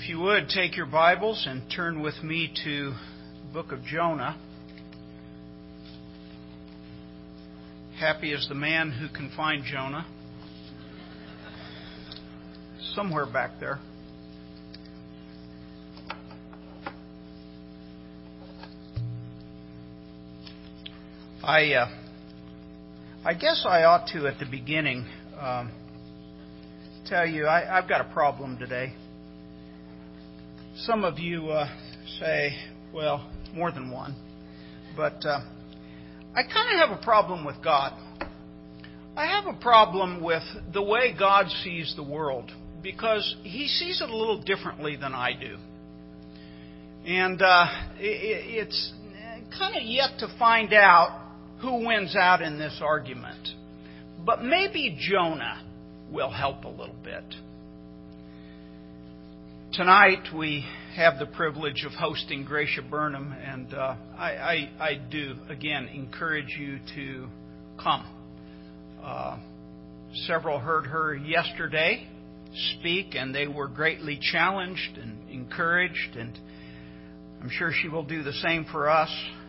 If you would, take your Bibles and turn with me to the book of Jonah. Happy is the man who can find Jonah. Somewhere back there. I guess I ought to, at the beginning, tell you I've got a problem today. Some of you say, well, more than one. But I kind of have a problem with God. I have a problem with the way God sees the world, because He sees it a little differently than I do. And it's kind of yet to find out who wins out in this argument. But maybe Jonah will help a little bit. Tonight we have the privilege of hosting Gracia Burnham, and I do, again, encourage you to come. Several heard her yesterday speak, and they were greatly challenged and encouraged, and I'm sure she will do the same for us.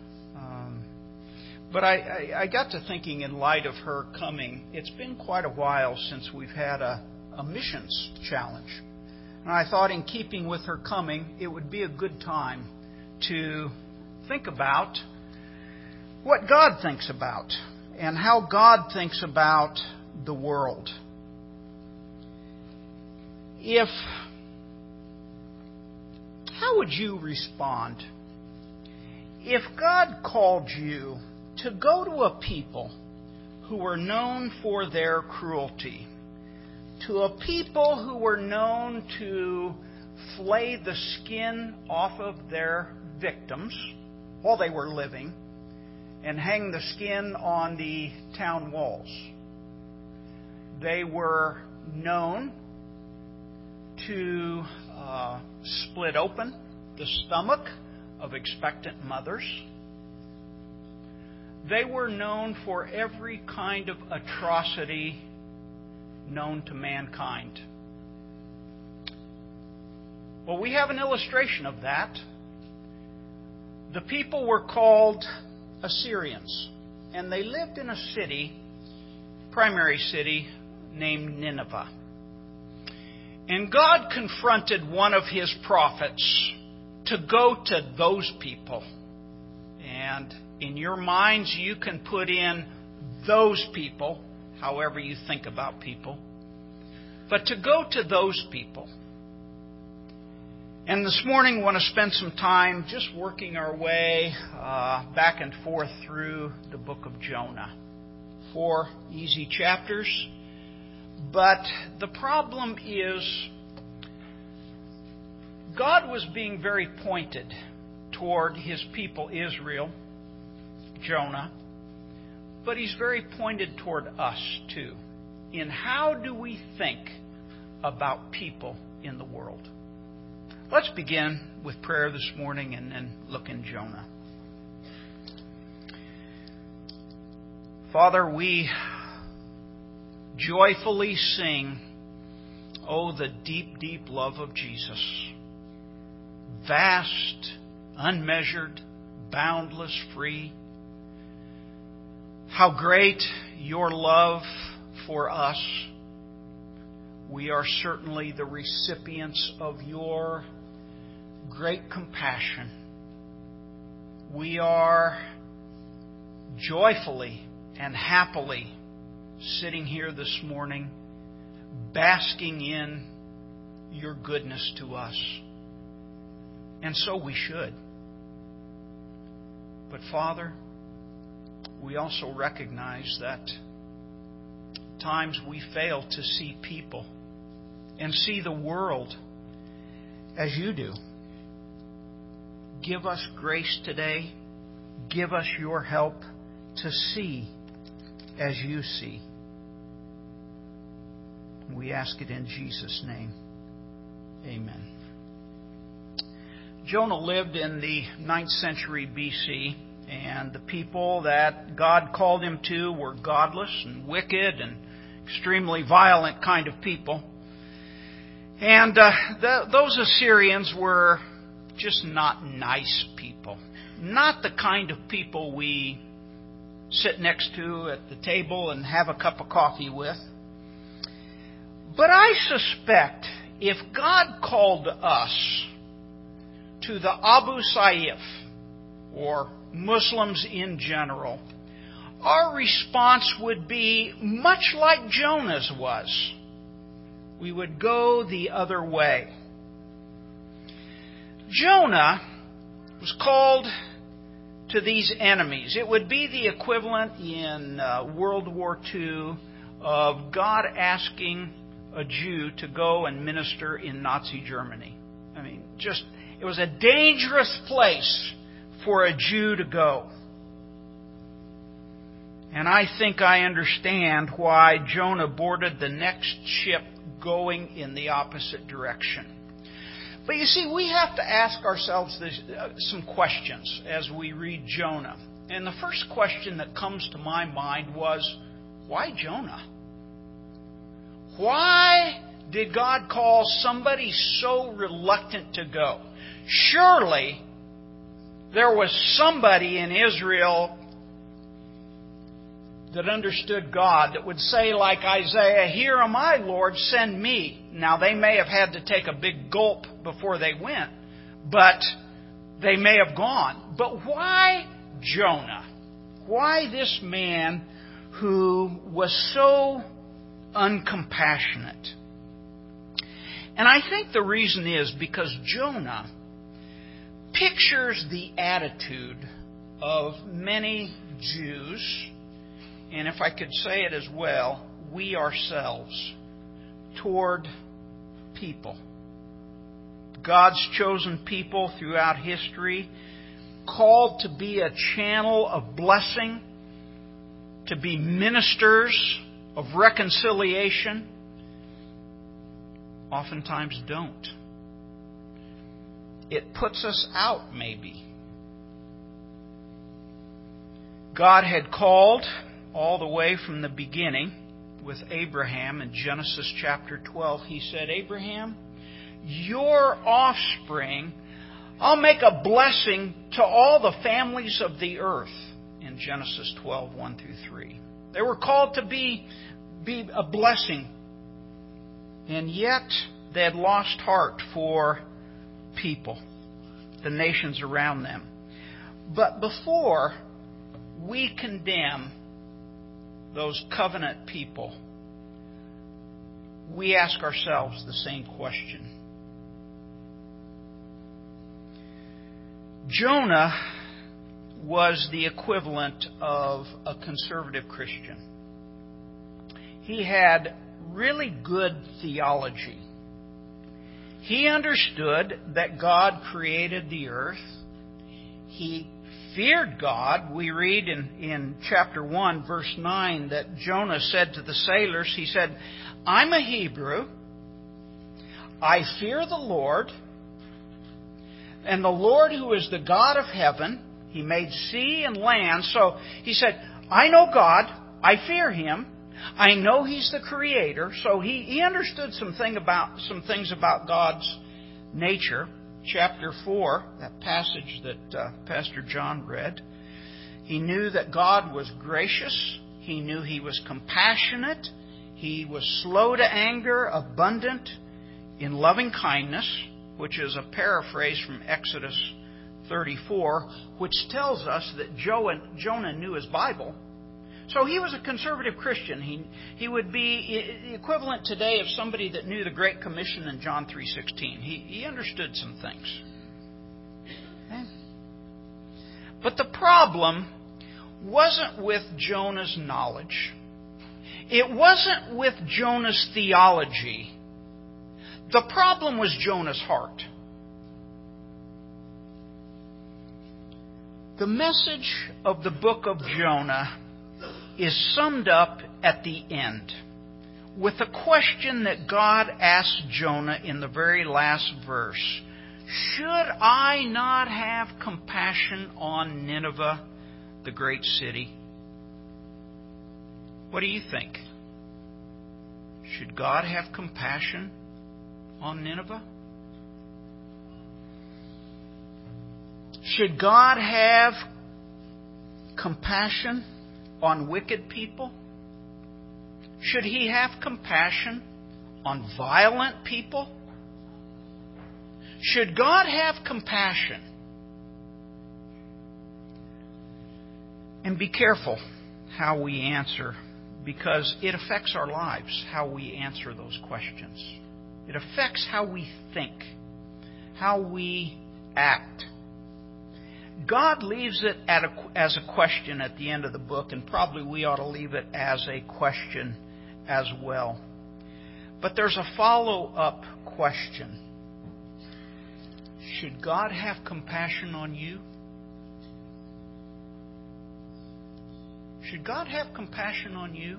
But I got to thinking, in light of her coming, it's been quite a while since we've had a missions challenge. And I thought, in keeping with her coming, it would be a good time to think about what God thinks about and how God thinks about the world. How would you respond if God called you to go to a people who were known for their cruelty, to a people who were known to flay the skin off of their victims while they were living and hang the skin on the town walls? They were known to split open the stomach of expectant mothers. They were known for every kind of atrocity known to mankind. Well, we have an illustration of that. The people were called Assyrians, and they lived in a city, primary city, named Nineveh. And God confronted one of His prophets to go to those people. And in your minds, you can put in those people, however you think about people. But to go to those people. And this morning, we want to spend some time just working our way back and forth through the book of Jonah. 4 easy chapters. But the problem is, God was being very pointed toward His people Israel, Jonah, but He's very pointed toward us too, in how do we think about people in the world. Let's begin with prayer this morning and then look in Jonah. Father, we joyfully sing, oh, the deep, deep love of Jesus. Vast, unmeasured, boundless, free. How great your love for us. We are certainly the recipients of your great compassion. We are joyfully and happily sitting here this morning, basking in your goodness to us. And so we should. But Father, we also recognize that at times we fail to see people and see the world as you do. Give us grace today. Give us your help to see as you see. We ask it in Jesus' name. Amen. Jonah lived in the 9th century BC, and the people that God called him to were godless and wicked and extremely violent kind of people. And those Assyrians were just not nice people. Not the kind of people we sit next to at the table and have a cup of coffee with. But I suspect if God called us to the Abu Sayyaf, or Muslims in general, our response would be much like Jonah's was. We would go the other way. Jonah was called to these enemies. It would be the equivalent in World War II of God asking a Jew to go and minister in Nazi Germany. I mean, it was a dangerous place for a Jew to go. And I think I understand why Jonah boarded the next ship going in the opposite direction. But you see, we have to ask ourselves some questions as we read Jonah. And the first question that comes to my mind was, why Jonah? Why did God call somebody so reluctant to go? Surely there was somebody in Israel that understood God that would say, like Isaiah, "Here am I, Lord, send me." Now, they may have had to take a big gulp before they went, but they may have gone. But why Jonah? Why this man who was so uncompassionate? And I think the reason is because Jonah pictures the attitude of many Jews, and if I could say it as well, we ourselves, toward people. God's chosen people throughout history, called to be a channel of blessing, to be ministers of reconciliation, oftentimes don't. It puts us out, maybe. God had called all the way from the beginning with Abraham in Genesis chapter 12. He said, "Abraham, your offspring, I'll make a blessing to all the families of the earth," in Genesis 12, 1 through 3. They were called to be a blessing. And yet they had lost heart for people, the nations around them. But before we condemn those covenant people, we ask ourselves the same question. Jonah was the equivalent of a conservative Christian. He had really good theology. He understood that God created the earth. He feared God. We read in chapter 1, verse 9, that Jonah said to the sailors, he said, "I'm a Hebrew. I fear the Lord. And the Lord who is the God of heaven, He made sea and land." So he said, I know God. I fear Him. I know He's the Creator. So he understood some things about God's nature. Chapter 4, that passage that Pastor John read. He knew that God was gracious. He knew He was compassionate. He was slow to anger, abundant in loving kindness, which is a paraphrase from Exodus 34, which tells us that Jonah knew his Bible. So he was a conservative Christian. He would be the equivalent today of somebody that knew the Great Commission in John 3:16. He understood some things. Okay? But the problem wasn't with Jonah's knowledge. It wasn't with Jonah's theology. The problem was Jonah's heart. The message of the book of Jonah is summed up at the end with a question that God asked Jonah in the very last verse. Should I not have compassion on Nineveh, the great city? What do you think? Should God have compassion on Nineveh? Should God have compassion on wicked people? Should He have compassion on violent people? Should God have compassion? And be careful how we answer, because it affects our lives, how we answer those questions. It affects how we think, how we act. God leaves it as a question at the end of the book, and probably we ought to leave it as a question as well. But there's a follow-up question. Should God have compassion on you? Should God have compassion on you?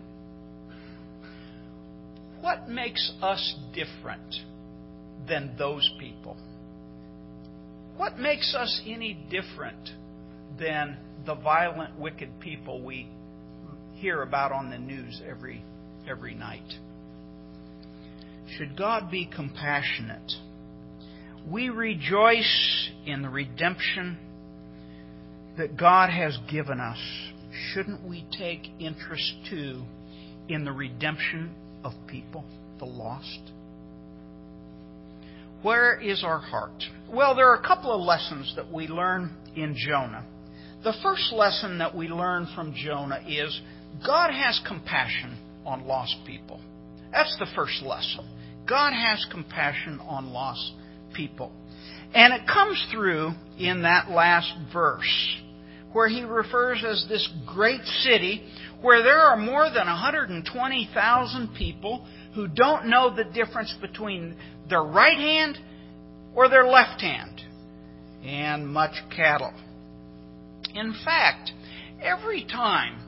What makes us different than those people? What makes us any different than the violent, wicked people we hear about on the news every night? Should God be compassionate? We rejoice in the redemption that God has given us. Shouldn't we take interest, too, in the redemption of people, the lost? Where is our heart? Well, there are a couple of lessons that we learn in Jonah. The first lesson that we learn from Jonah is God has compassion on lost people. That's the first lesson. God has compassion on lost people. And it comes through in that last verse, where he refers as this great city where there are more than 120,000 people who don't know the difference between their right hand or their left hand, and much cattle. In fact, every time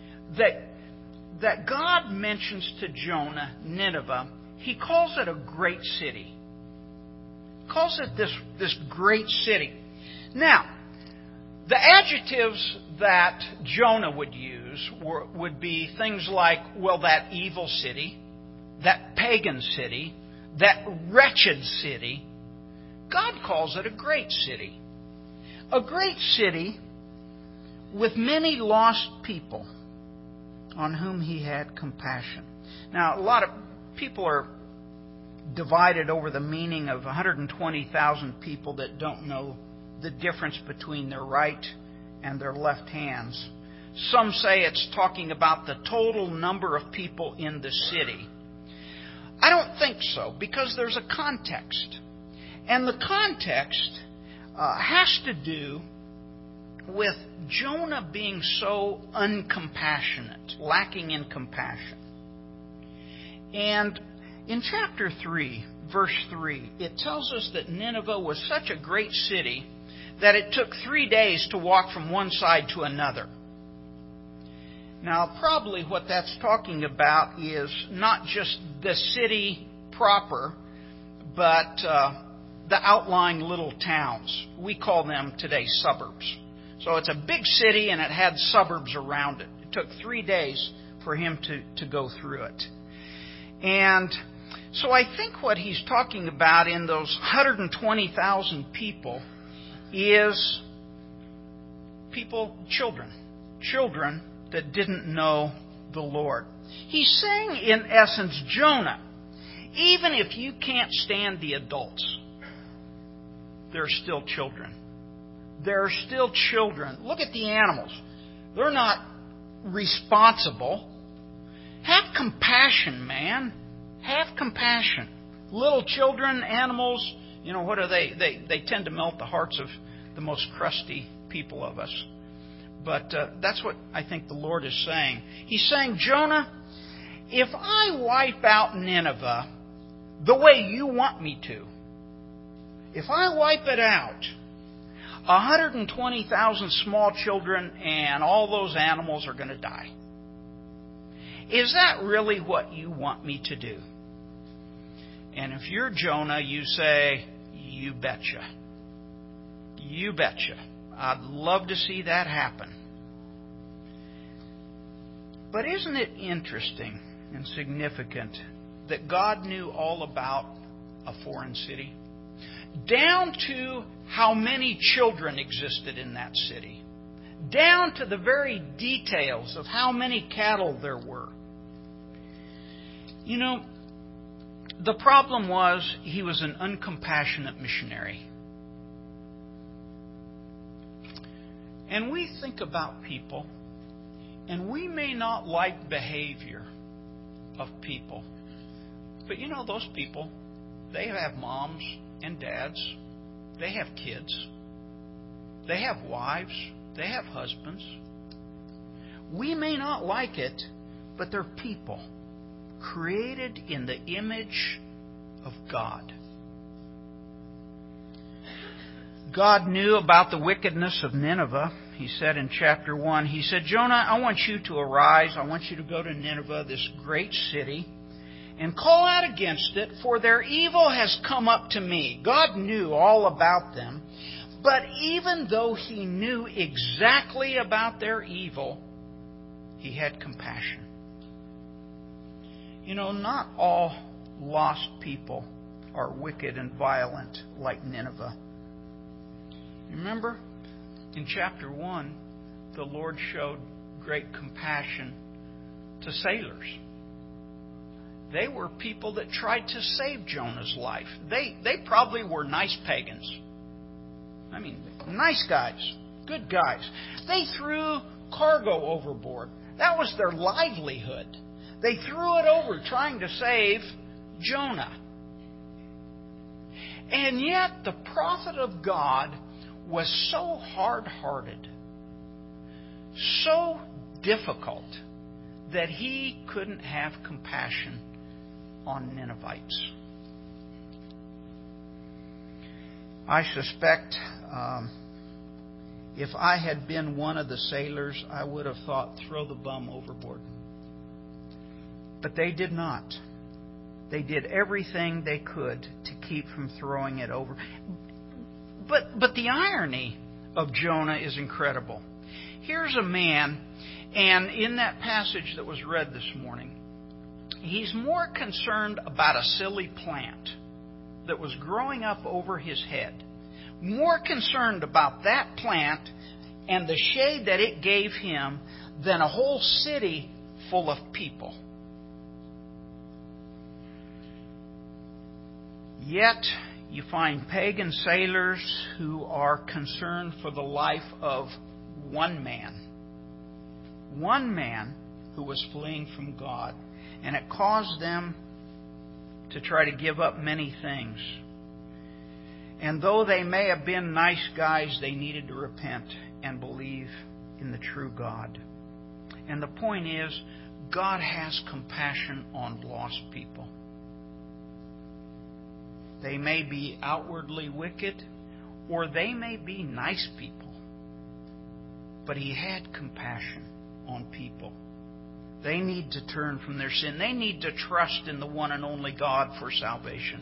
that God mentions to Jonah Nineveh, He calls it a great city. He calls it this great city. Now, the adjectives that Jonah would use would be things like, well, that evil city, that pagan city, that wretched city. God calls it a great city. A great city with many lost people on whom He had compassion. Now, a lot of people are divided over the meaning of 120,000 people that don't know the difference between their right and their left hands. Some say it's talking about the total number of people in the city. I don't think so, because there's a context. And the context has to do with Jonah being so uncompassionate, lacking in compassion. And in chapter 3, verse 3, it tells us that Nineveh was such a great city that it took 3 days to walk from one side to another. Now, probably what that's talking about is not just the city proper, but the outlying little towns. We call them today suburbs. So it's a big city and it had suburbs around it. It took 3 days for him to go through it. And so I think what he's talking about in those 120,000 people is children that didn't know the Lord. He's saying, in essence, Jonah, even if you can't stand the adults, there are still children. There are still children. Look at the animals. They're not responsible. Have compassion, man. Have compassion. Little children, animals, what are they? They tend to melt the hearts of the most crusty people of us. But that's what I think the Lord is saying. He's saying, Jonah, if I wipe out Nineveh the way you want me to, if I wipe it out, 120,000 small children and all those animals are going to die. Is that really what you want me to do? And if you're Jonah, you say, you betcha. You betcha. I'd love to see that happen. But isn't it interesting and significant that God knew all about a foreign city, down to how many children existed in that city, down to the very details of how many cattle there were. You know, the problem was he was an uncompassionate missionary. And we think about people, and we may not like behavior of people. But you know, those people, they have moms and dads. They have kids. They have wives. They have husbands. We may not like it, but they're people created in the image of God. God knew about the wickedness of Nineveh. He said in chapter 1, He said, Jonah, I want you to arise. I want you to go to Nineveh, this great city, and call out against it, for their evil has come up to me. God knew all about them. But even though He knew exactly about their evil, He had compassion. You know, not all lost people are wicked and violent like Nineveh. Remember, in chapter 1, the Lord showed great compassion to sailors. They were people that tried to save Jonah's life. They probably were nice pagans. I mean, nice guys, good guys. They threw cargo overboard. That was their livelihood. They threw it over trying to save Jonah. And yet the prophet of God was so hard-hearted, so difficult, that he couldn't have compassion on Ninevites. I suspect if I had been one of the sailors, I would have thought, throw the bum overboard. But they did not. They did everything they could to keep from throwing it over. But the irony of Jonah is incredible. Here's a man, and in that passage that was read this morning, he's more concerned about a silly plant that was growing up over his head. More concerned about that plant and the shade that it gave him than a whole city full of people. Yet, you find pagan sailors who are concerned for the life of one man. One man who was fleeing from God. And it caused them to try to give up many things. And though they may have been nice guys, they needed to repent and believe in the true God. And the point is, God has compassion on lost people. They may be outwardly wicked, or they may be nice people. But He had compassion on people. They need to turn from their sin. They need to trust in the one and only God for salvation.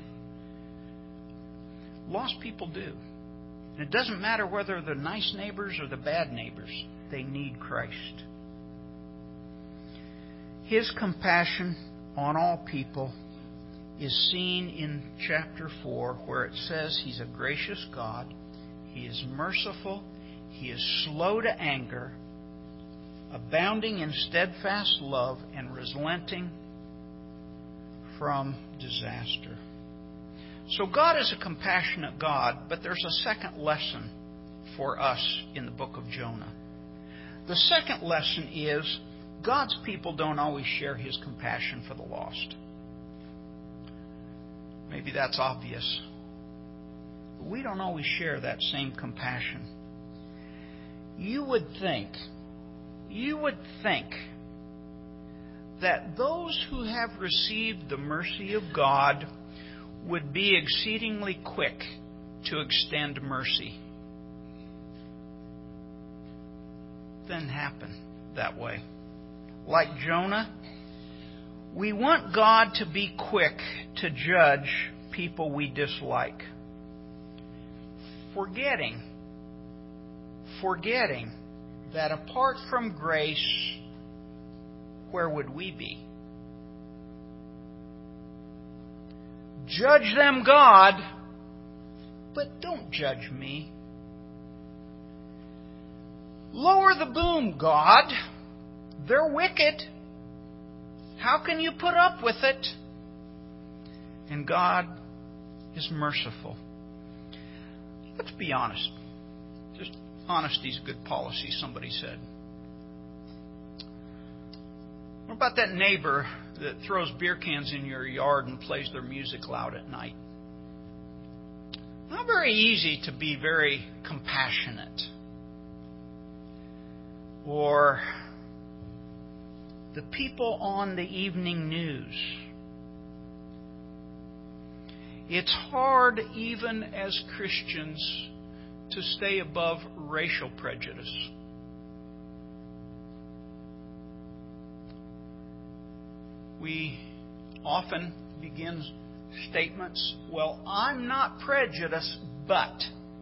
Lost people do. And it doesn't matter whether they're nice neighbors or the bad neighbors. They need Christ. His compassion on all people is seen in chapter 4, where it says He's a gracious God. He is merciful. He is slow to anger, abounding in steadfast love, and relenting from disaster. So God is a compassionate God, but there's a second lesson for us in the book of Jonah. The second lesson is God's people don't always share His compassion for the lost. Maybe that's obvious. But we don't always share that same compassion. You would think that those who have received the mercy of God would be exceedingly quick to extend mercy. Didn't happen that way. Like Jonah, we want God to be quick to judge people we dislike, forgetting that apart from grace, where would we be? Judge them, God, but don't judge me. Lower the boom, God. They're wicked. How can you put up with it? And God is merciful. Let's be honest. Just honesty's good policy, somebody said. What about that neighbor that throws beer cans in your yard and plays their music loud at night? Not very easy to be very compassionate. Or the people on the evening news. It's hard, even as Christians, to stay above racial prejudice. We often begin statements, well, I'm not prejudiced, but.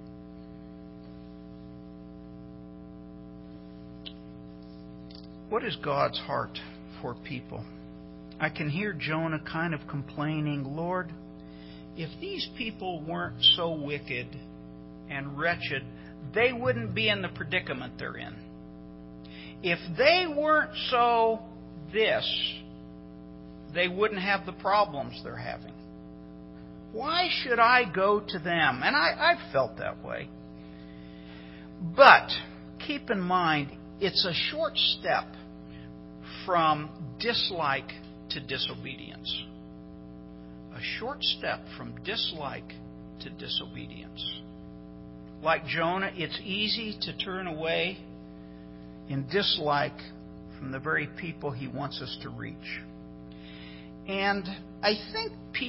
What is God's heart for people? I can hear Jonah kind of complaining, Lord, if these people weren't so wicked and wretched, they wouldn't be in the predicament they're in. If they weren't so this, they wouldn't have the problems they're having. Why should I go to them? And I've felt that way. But keep in mind, it's a short step from dislike to disobedience. A short step from dislike to disobedience. Like Jonah, it's easy to turn away in dislike from the very people he wants us to reach. And I think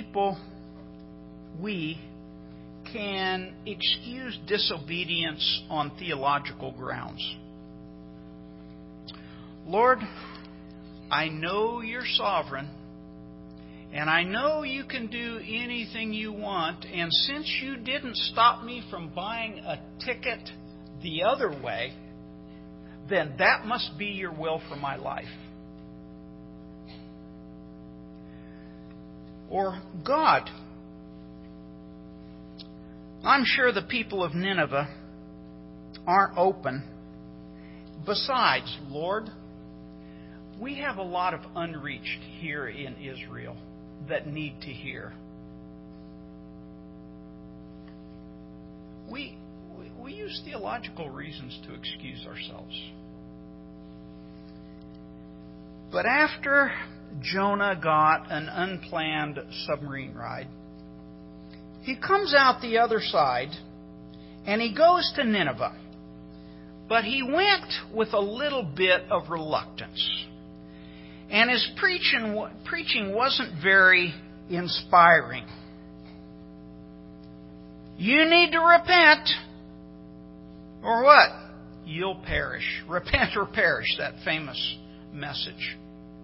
we can excuse disobedience on theological grounds. Lord, I know you're sovereign, and I know you can do anything you want, and since you didn't stop me from buying a ticket the other way, then that must be your will for my life. Or, God, I'm sure the people of Nineveh aren't open. Besides, Lord, we have a lot of unreached here in Israel that need to hear. We use theological reasons to excuse ourselves. But after Jonah got an unplanned submarine ride, he comes out the other side and he goes to Nineveh. But he went with a little bit of reluctance. And his preaching wasn't very inspiring. You need to repent, or what? You'll perish. Repent or perish, that famous message.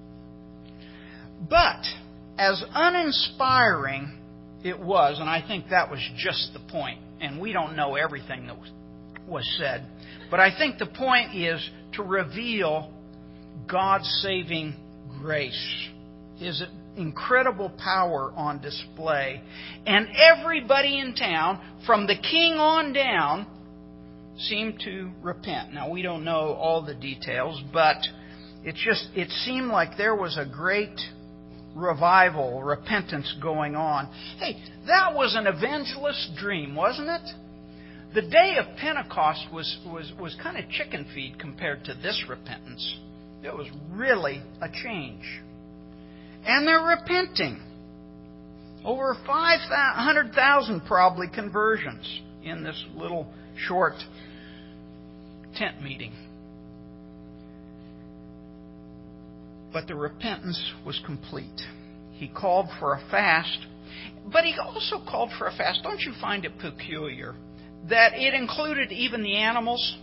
But as uninspiring it was, and I think that was just the point, and we don't know everything that was said, but I think the point is to reveal God's saving grace, His incredible power on display. And everybody in town, from the king on down, seemed to repent. Now, we don't know all the details, but it seemed like there was a great revival, repentance going on. Hey, that was an evangelist's dream, wasn't it? The day of Pentecost was kind of chicken feed compared to this repentance. It was really a change. And they're repenting. Over 500,000 probably conversions in this little short tent meeting. But the repentance was complete. He called for a fast, but he also called for a fast. Don't you find it peculiar that it included even the animals?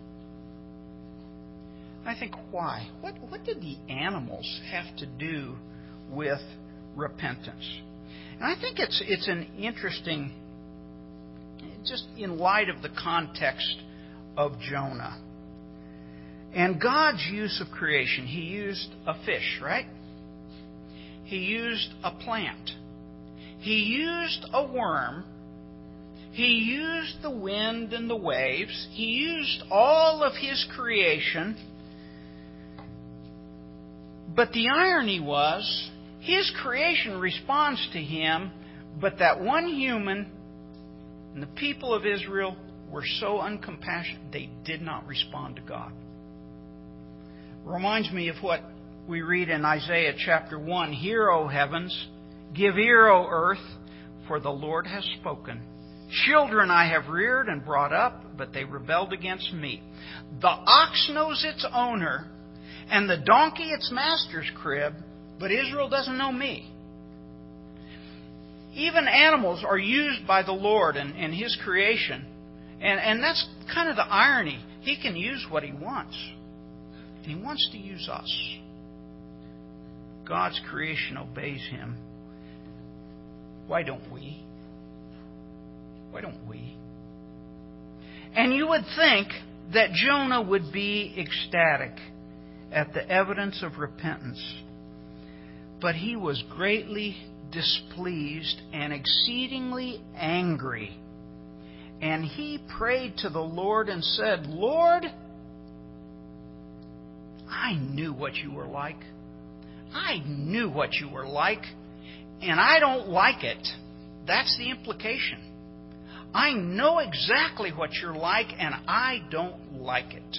I think, why? What did the animals have to do with repentance? And I think it's an interesting, just in light of the context of Jonah. And God's use of creation. He used a fish, right? He used a plant. He used a worm. He used the wind and the waves. He used all of His creation. But the irony was, His creation responds to Him, but that one human and the people of Israel were so uncompassionate, they did not respond to God. Reminds me of what we read in Isaiah chapter 1. Hear, O heavens, give ear, O earth, for the Lord has spoken. Children I have reared and brought up, but they rebelled against me. The ox knows its owner, and the donkey its master's crib, but Israel doesn't know me. Even animals are used by the Lord and His creation. And that's kind of the irony. He can use what He wants. He wants to use us. God's creation obeys Him. Why don't we? Why don't we? And you would think that Jonah would be ecstatic at the evidence of repentance. But he was greatly displeased and exceedingly angry. And he prayed to the Lord and said, Lord, I knew what you were like. I knew what you were like, and I don't like it. That's the implication. I know exactly what you're like, and I don't like it.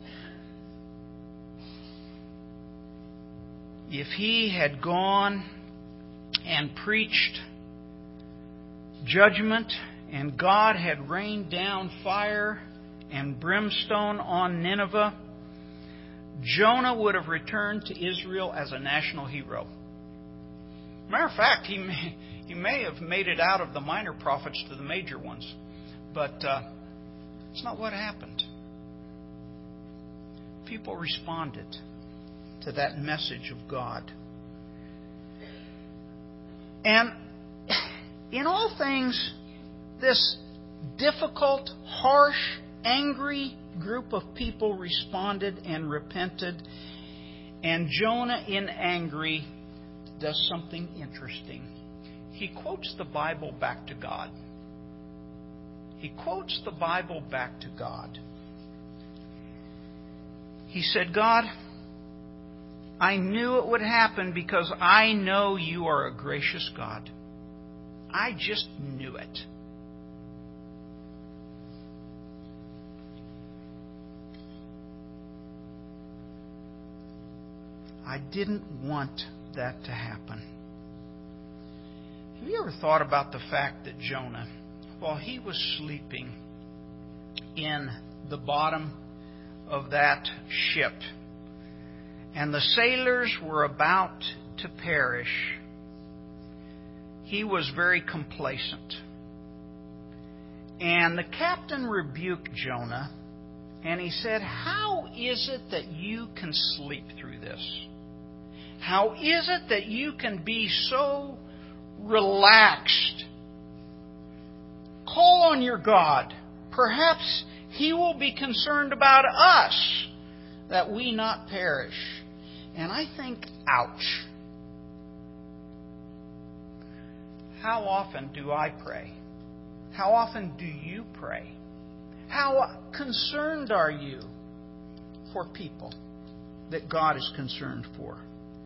If he had gone and preached judgment, and God had rained down fire and brimstone on Nineveh, Jonah would have returned to Israel as a national hero. Matter of fact, he may have made it out of the minor prophets to the major ones. But it's not what happened. People responded to that message of God. And in all things, this difficult, harsh, angry group of people responded and repented. And Jonah, in angry, does something interesting. He quotes the Bible back to God. He quotes the Bible back to God. He said, God, I knew it would happen because I know you are a gracious God. I just knew it. I didn't want that to happen. Have you ever thought about the fact that Jonah, while he was sleeping in the bottom of that ship, and the sailors were about to perish, he was very complacent. And the captain rebuked Jonah, and he said, how is it that you can sleep through this? How is it that you can be so relaxed? Call on your God. Perhaps He will be concerned about us, that we not perish. And I think, ouch. How often do I pray? How often do you pray? How concerned are you for people that God is concerned for?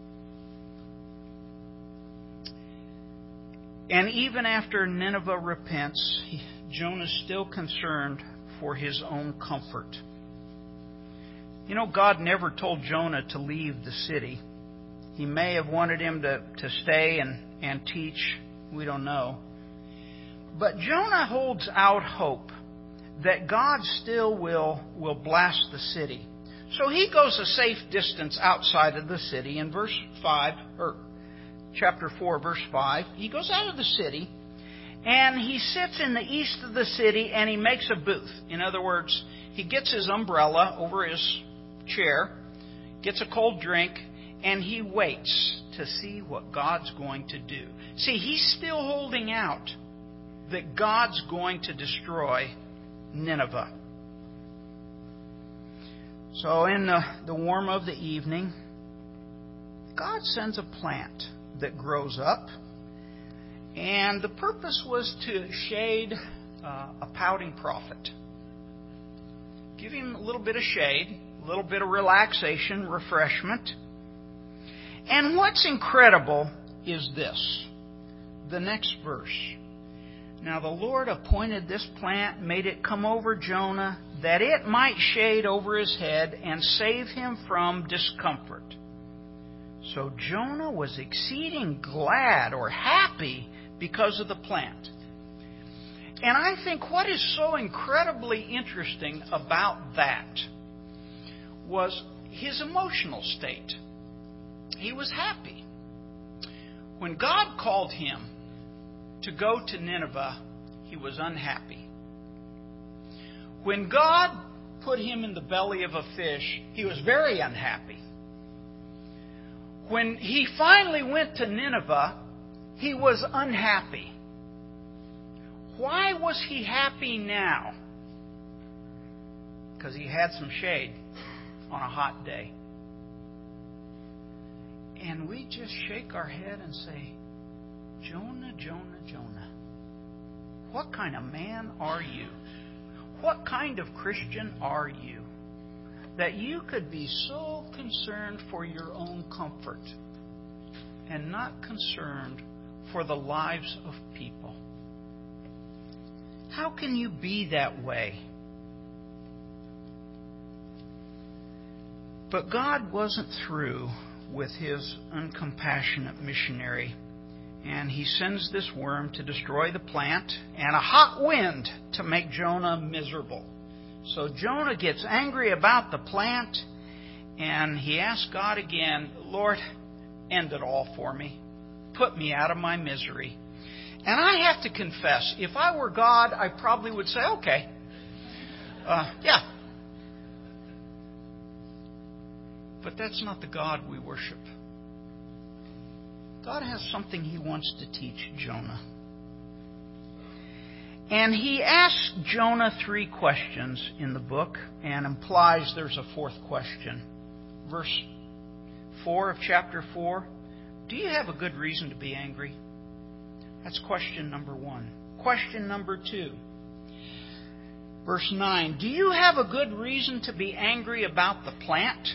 And even after Nineveh repents, Jonah's still concerned for his own comfort. You know, God never told Jonah to leave the city. He may have wanted him to stay and teach. We don't know. But Jonah holds out hope that God still will blast the city. So he goes a safe distance outside of the city. In verse 5, or chapter 4, verse 5, he goes out of the city and he sits in the east of the city and he makes a booth. In other words, he gets his umbrella over his chair, gets a cold drink, and he waits to see what God's going to do. See, he's still holding out that God's going to destroy Nineveh. So in the warm of the evening, God sends a plant that grows up, And the purpose was to shade a pouting prophet. Give him a little bit of shade, a little bit of relaxation, refreshment. And what's incredible is this, the next verse. Now the Lord appointed this plant, made it come over Jonah, that it might shade over his head and save him from discomfort. So Jonah was exceeding glad or happy because of the plant. And I think what is so incredibly interesting about that was his emotional state. He was happy. When God called him to go to Nineveh, he was unhappy. When God put him in the belly of a fish, he was very unhappy. When he finally went to Nineveh, he was unhappy. Why was he happy now? Because he had some shade on a hot day. And we just shake our head and say, Jonah, Jonah, Jonah, what kind of man are you? What kind of Christian are you? That you could be so concerned for your own comfort and not concerned for the lives of people. How can you be that way? But God wasn't through with his uncompassionate missionary, and he sends this worm to destroy the plant and a hot wind to make Jonah miserable. So Jonah gets angry about the plant, and he asks God again, Lord, end it all for me. Put me out of my misery. And I have to confess, if I were God, I probably would say, okay, yeah. But that's not the God we worship. God has something He wants to teach Jonah. And He asks Jonah 3 questions in the book and implies there's a 4th question. Verse 4 of chapter 4. Do you have a good reason to be angry? That's question number 1. Question number 2. Verse 9. Do you have a good reason to be angry about the plant?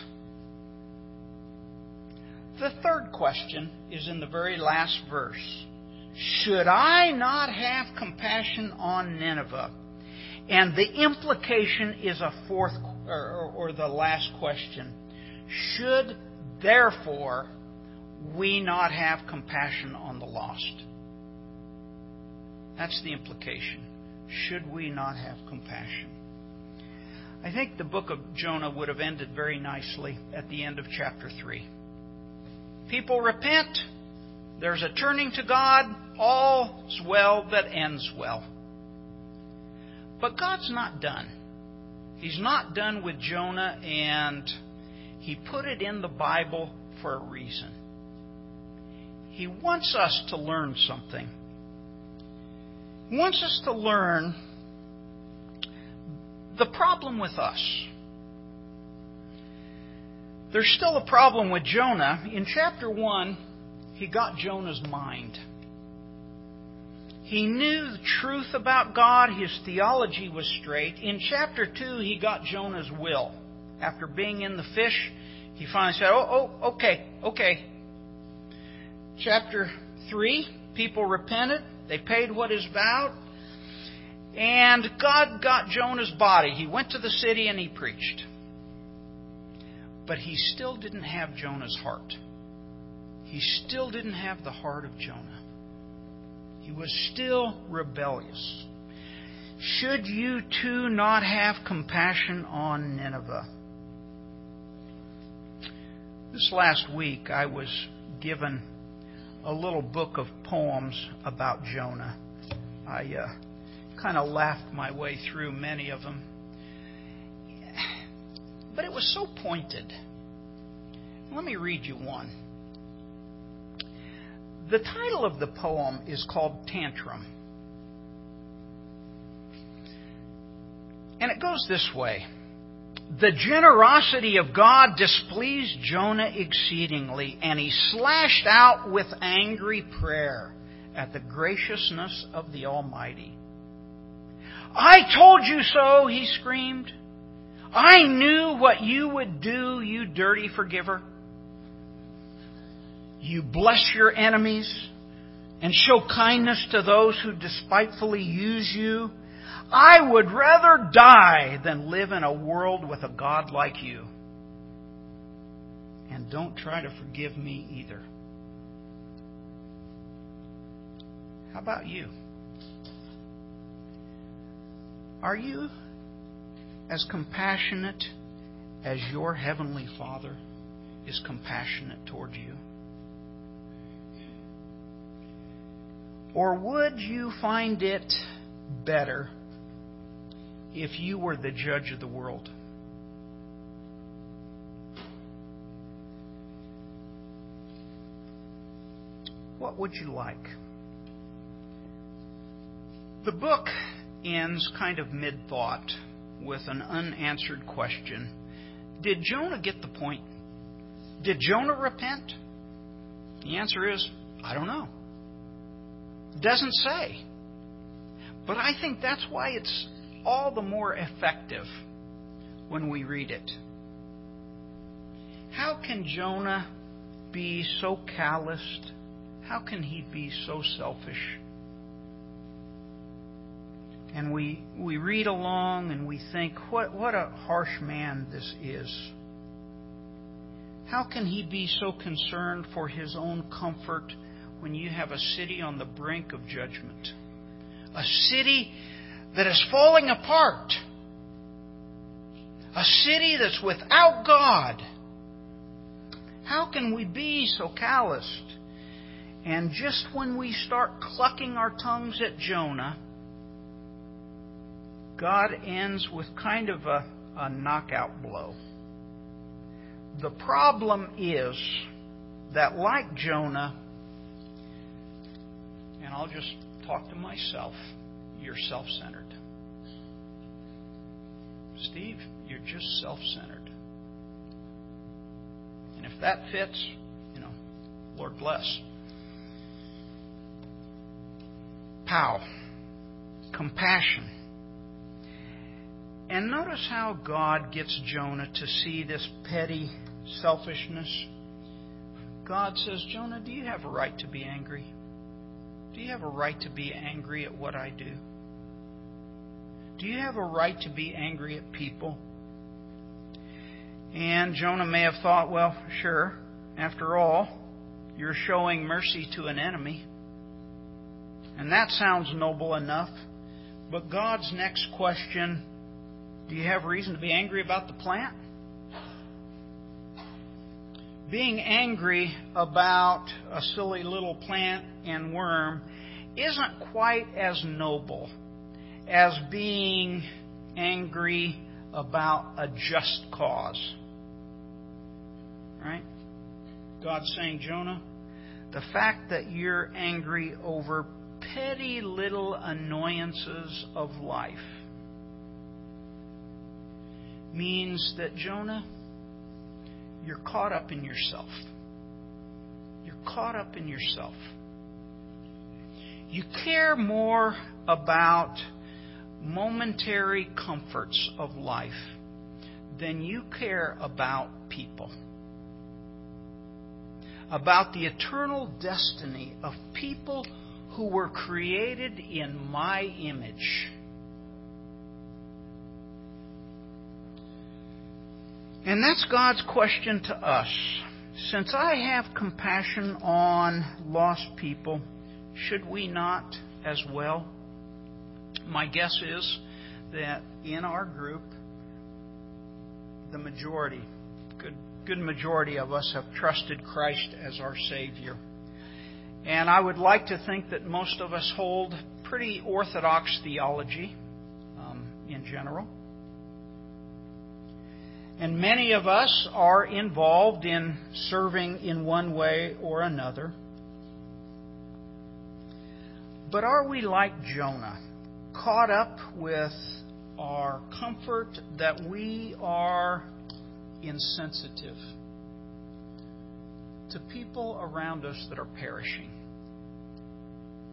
The 3rd question is in the very last verse. Should I not have compassion on Nineveh? And the implication is a 4th or the last question. Should therefore we not have compassion on the lost? That's the implication. Should we not have compassion? I think the book of Jonah would have ended very nicely at the end of chapter 3. People repent. There's a turning to God. All's well that ends well. But God's not done. He's not done with Jonah, and He put it in the Bible for a reason. He wants us to learn something. He wants us to learn the problem with us. There's still a problem with Jonah. In chapter 1, he got Jonah's mind. He knew the truth about God. His theology was straight. In chapter 2, he got Jonah's will. After being in the fish, he finally said, okay. Chapter 3, people repented. They paid what is vowed. And God got Jonah's body. He went to the city and he preached. But he still didn't have Jonah's heart. He still didn't have the heart of Jonah. He was still rebellious. Should you too not have compassion on Nineveh? This last week I was given a little book of poems about Jonah. I kind of laughed my way through many of them. But it was so pointed. Let me read you one. The title of the poem is called Tantrum. And it goes this way. The generosity of God displeased Jonah exceedingly, and he slashed out with angry prayer. at the graciousness of the Almighty. "I told you so," he screamed. "I knew what you would do, you dirty forgiver. You bless your enemies and show kindness to those who despitefully use you. I would rather die than live in a world with a God like you. And don't try to forgive me either." How about you? Are you as compassionate as your Heavenly Father is compassionate toward you? Or would you find it better if you were the judge of the world? What would you like? The book ends kind of mid-thought with an unanswered question. Did Jonah get the point? Did Jonah repent? The answer is, I don't know. It doesn't say. But I think that's why it's all the more effective when we read it. How can Jonah be so calloused? How can he be so selfish? And we read along and we think, what a harsh man this is. How can he be so concerned for his own comfort when you have a city on the brink of judgment? A city that is falling apart. A city that's without God. How can we be so calloused? And just when we start clucking our tongues at Jonah, God ends with kind of a knockout blow. The problem is that, like Jonah, and I'll just talk to myself, you're self-centered. Steve, you're just self-centered. And if that fits, Lord bless. Pow. Compassion. And notice how God gets Jonah to see this petty selfishness. God says, Jonah, do you have a right to be angry? Do you have a right to be angry at what I do? Do you have a right to be angry at people? And Jonah may have thought, well, sure, after all, you're showing mercy to an enemy. And that sounds noble enough. But God's next question, do you have reason to be angry about the plant? Being angry about a silly little plant and worm isn't quite as noble as being angry about a just cause. Right? God's saying, Jonah, the fact that you're angry over petty little annoyances of life means that, Jonah, you're caught up in yourself. You're caught up in yourself. You care more about momentary comforts of life than you care about people. About the eternal destiny of people who were created in my image. And that's God's question to us. Since I have compassion on lost people, should we not as well? My guess is that in our group, the majority, good majority of us have trusted Christ as our Savior. And I would like to think that most of us hold pretty orthodox theology in general. And many of us are involved in serving in one way or another. But are we like Jonah, caught up with our comfort that we are insensitive to people around us that are perishing?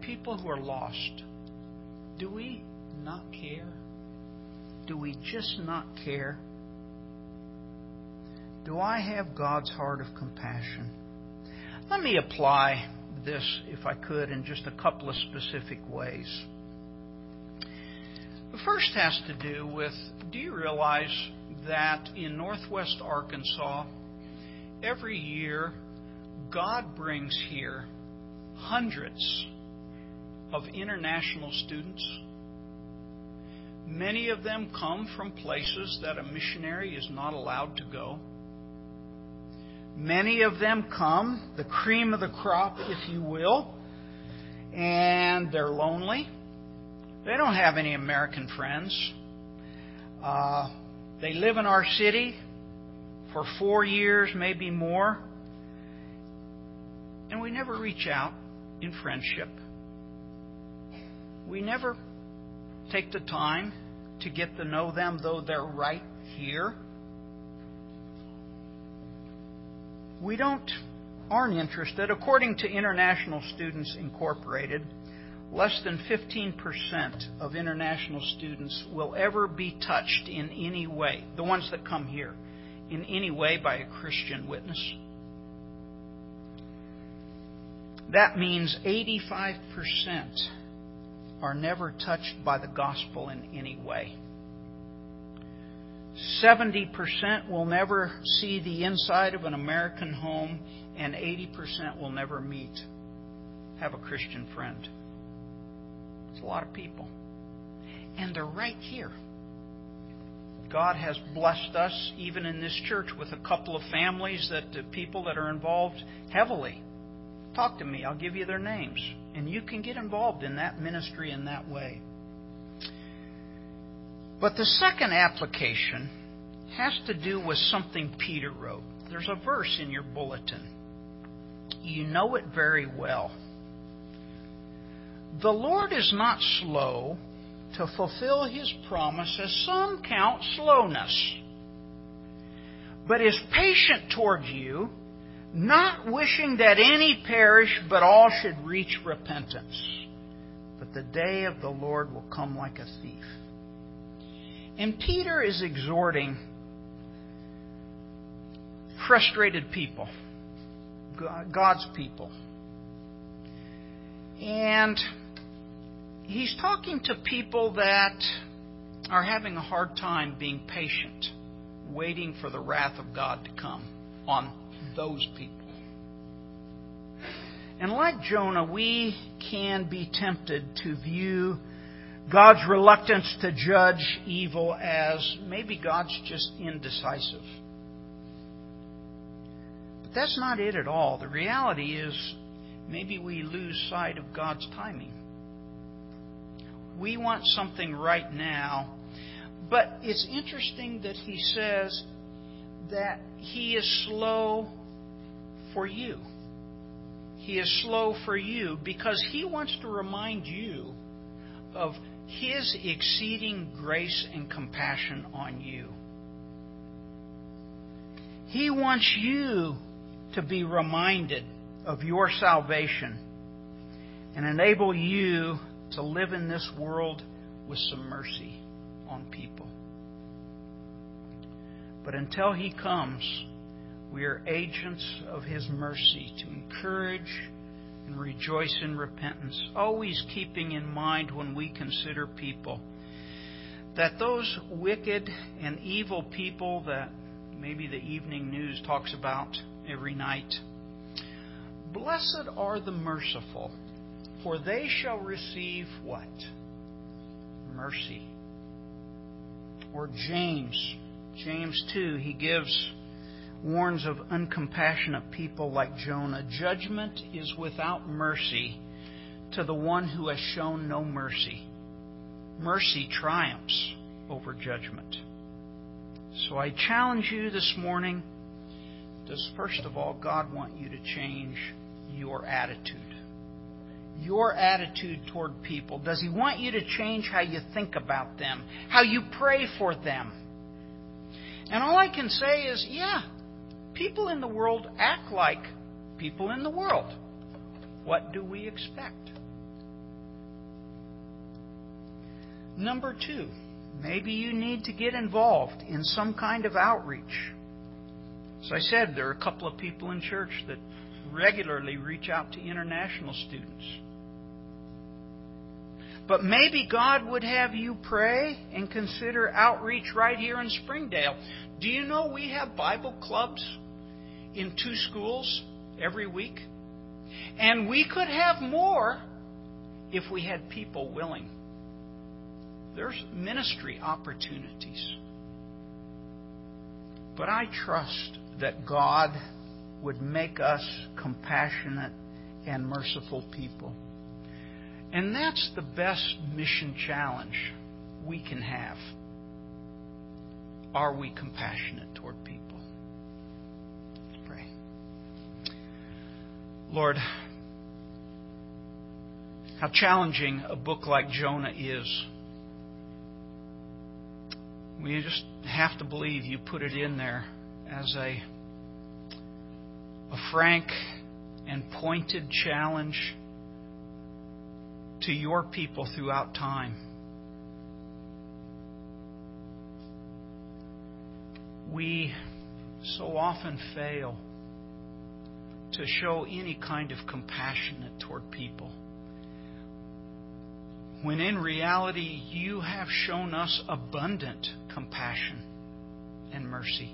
people who are lost, do we not care? Do we just not care? Do I have God's heart of compassion? Let me apply this, if I could, in just a couple of specific ways. The first has to do with, do you realize that in northwest Arkansas, every year God brings here hundreds of international students? Many of them come from places that a missionary is not allowed to go. Many of them come, the cream of the crop, if you will, and they're lonely. They don't have any American friends. They live in our city for 4 years, maybe more, and we never reach out in friendship. We never take the time to get to know them, though they're right here. We aren't interested. According to International Students Incorporated, less than 15% of international students will ever be touched in any way, the ones that come here, in any way by a Christian witness. That means 85% are never touched by the gospel in any way. 70% will never see the inside of an American home, and 80% will never have a Christian friend. It's a lot of people. And they're right here. God has blessed us, even in this church, with a couple of families, people that are involved heavily. Talk to me. I'll give you their names. And you can get involved in that ministry in that way. But the second application has to do with something Peter wrote. There's a verse in your bulletin. You know it very well. The Lord is not slow to fulfill His promise, as some count slowness, but is patient toward you, not wishing that any perish, but all should reach repentance. But the day of the Lord will come like a thief. And Peter is exhorting frustrated people, God's people. And he's talking to people that are having a hard time being patient, waiting for the wrath of God to come on those people. And like Jonah, we can be tempted to view God's reluctance to judge evil as maybe God's just indecisive. But that's not it at all. The reality is maybe we lose sight of God's timing. We want something right now. But it's interesting that he says that He is slow for you. He is slow for you because He wants to remind you of His exceeding grace and compassion on you. He wants you to be reminded of your salvation and enable you to live in this world with some mercy on people. But until He comes, we are agents of His mercy to encourage and rejoice in repentance, always keeping in mind when we consider people that those wicked and evil people that maybe the evening news talks about every night, blessed are the merciful, for they shall receive what? Mercy. Or James 2, he warns of uncompassionate people like Jonah. Judgment is without mercy to the one who has shown no mercy. Mercy triumphs over judgment. So I challenge you this morning, does first of all God want you to change your attitude? Your attitude toward people. Does He want you to change how you think about them? How you pray for them? And all I can say is, yeah, people in the world act like people in the world. What do we expect? Number 2, maybe you need to get involved in some kind of outreach. As I said, there are a couple of people in church that regularly reach out to international students. But maybe God would have you pray and consider outreach right here in Springdale. Do you know we have Bible clubs in 2 schools every week? And we could have more if we had people willing. There's ministry opportunities. But I trust that God would make us compassionate and merciful people. And that's the best mission challenge we can have. Are we compassionate toward people? Let's pray. Lord, how challenging a book like Jonah is. We just have to believe you put it in there as a frank and pointed challenge to your people throughout time. We so often fail to show any kind of compassion toward people, when in reality you have shown us abundant compassion and mercy.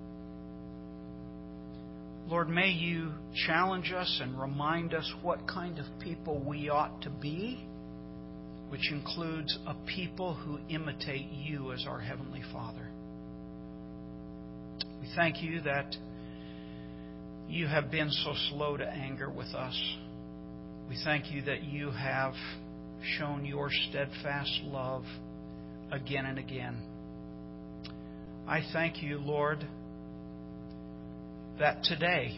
Lord, may you challenge us and remind us what kind of people we ought to be, which includes a people who imitate you as our Heavenly Father. We thank you that you have been so slow to anger with us. We thank you that you have shown your steadfast love again and again. I thank you, Lord, that today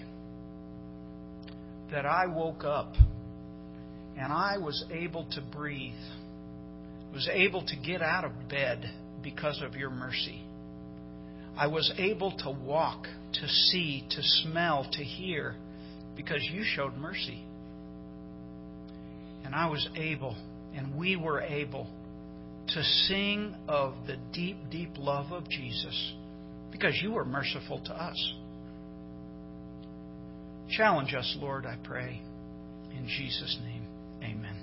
that I woke up and I was able to breathe, was able to get out of bed because of your mercy. I was able to walk, to see, to smell, to hear because you showed mercy. And I was able, and we were able, to sing of the deep, deep love of Jesus because you were merciful to us. Challenge us, Lord, I pray. In Jesus' name, amen.